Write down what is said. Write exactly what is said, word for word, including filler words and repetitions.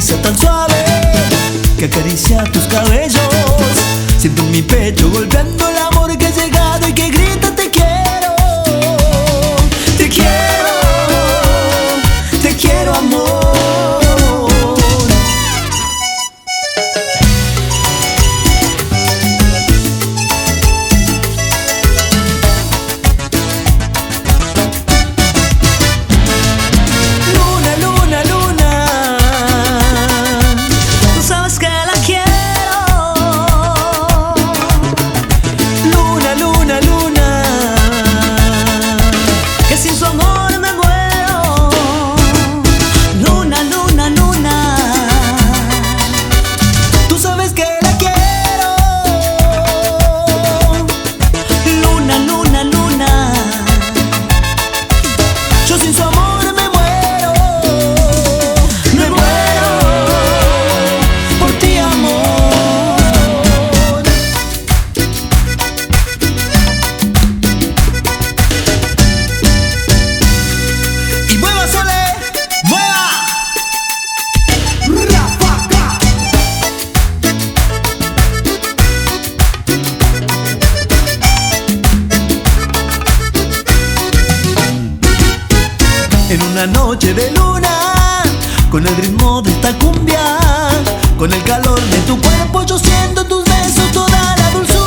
brisa tan suave que acaricia tus cabellos. Siento en mi pecho golpeando el amor que ha llegado y que grita te quiero. Te quiero, te quiero amor. En una noche de luna, con el ritmo de esta cumbia, con el calor de tu cuerpo, yo siento tus besos, toda la dulzura.